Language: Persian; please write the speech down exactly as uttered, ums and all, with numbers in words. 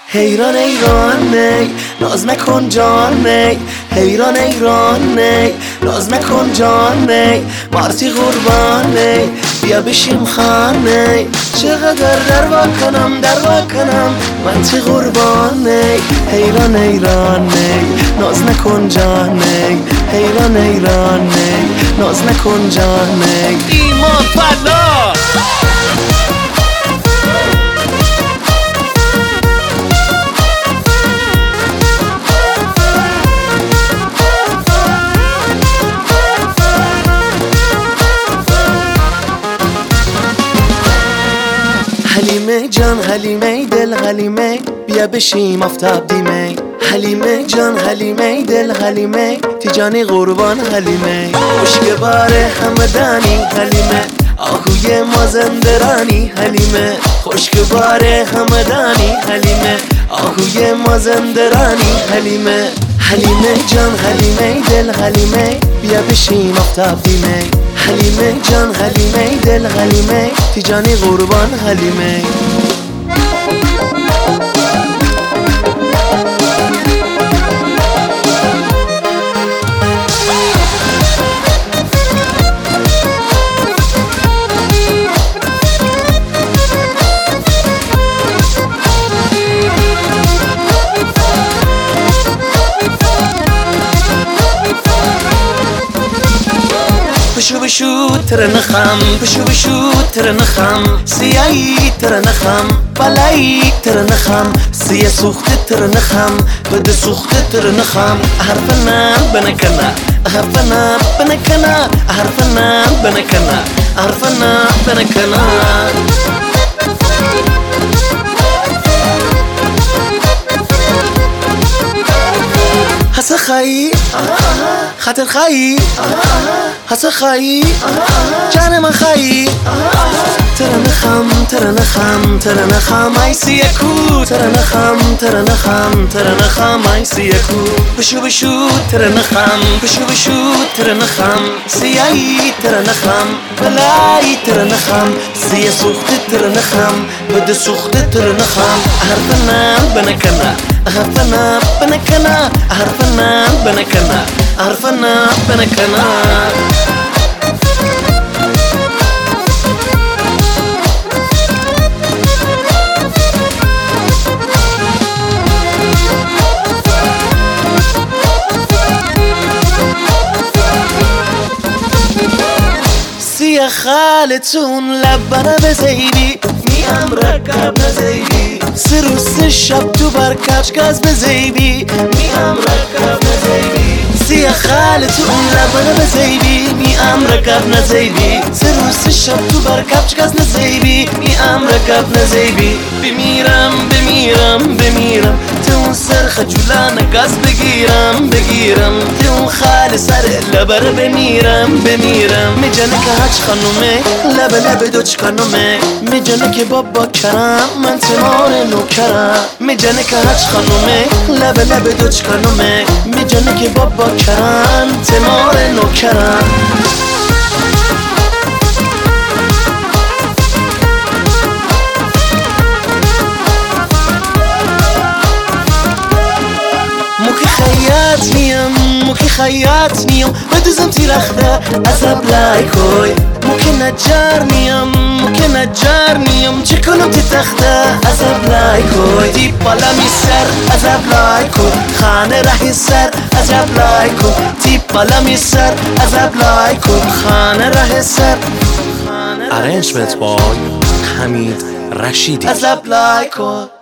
حیران ایران نی ناز نکن جان نی حیران ایران نی ناز نکن جان نی مارتی قربان نی بیا بشیم خانه چقدر دروا کنم دروا کنم من تی قربان نی حیران ایران نی ناز نکن جان نی حیران ایران نی ناز نکن جان نی ایمان فلا حلیمه جان حلیمه دل حلیمه بیا بشیم آفتاب دیمه حلیمه جان حلیمه دل حلیمه تیجانی قربان حلیمه مشک باره همدانی حلیمه آهوی مازندرانی حلیمه خشک باره همدانی حلیمه آهوی مازندرانی حلیمه حلیمه جان حلیمه دل حلیمه بیا بشیم آفتاب دیمه حلیمه جان حلیمه دل حلیمه تیجانی قربان حلیمه بشو بشو تر نخم بشو بشو تر نخم سیایی تر نخم بلایی تر نخم سیه سوخته تر نخم بده سوخته تر نخم حرفنا بنکنا حرفنا بنکنا حرفنا بنکنا حرفنا بنکنا حس خایی خاطر خایی حس خایی جان من خایی تر نخم تر نخم تر نخم ای سیکو تر نخم تر نخم تر نخم ای سیکو بشو بشو تر نخم بشو بشو تر نخم سیایی تر نخم بلایی تر نخم سیه سوخته تر نخم بده سوخته تر نخم حرفنا بنکنا حرفنا بنکنا حرفنا بنکنا حرفنا بنکنا سیه خالتون لبنه بزیبی میم رکب نزیبی سه روز سه شب تو بر کفش گاز بزیبی میم رکب نزیبی سیه خالتون لبنه بزیبی میم رکب نزیبی سه روز سه شب تو بر کفش گاز نزیبی میم رکب نزیبی بمیرم بمیرم بمیرم تو سر خجولانه گاز بگیرم بگیرم تو خال سر لبر بمیرم بمیرم میجنه که هچ خانومه لب لب دوچ خانومه میجنه که بابا کرم من تمار نوکرم میجنه که هچ خانومه لب لب دوچ خانومه میجنه که بابا کرم تمار نوکرم موکی خیاط نیم موکی خیاط نیم بدوزم تیرخته عذاب لایکوی موکی نجار نیم موکی نجار نیم چه کنم تی تخته عذاب لایکوی تی بالا می سر عذاب لایکوی خانه رهی سر عذاب لایکوی تی بالا می سر عذاب لایکوی خانه رهی سر Arrangement by Hamid Rashidi. عذاب لایکوی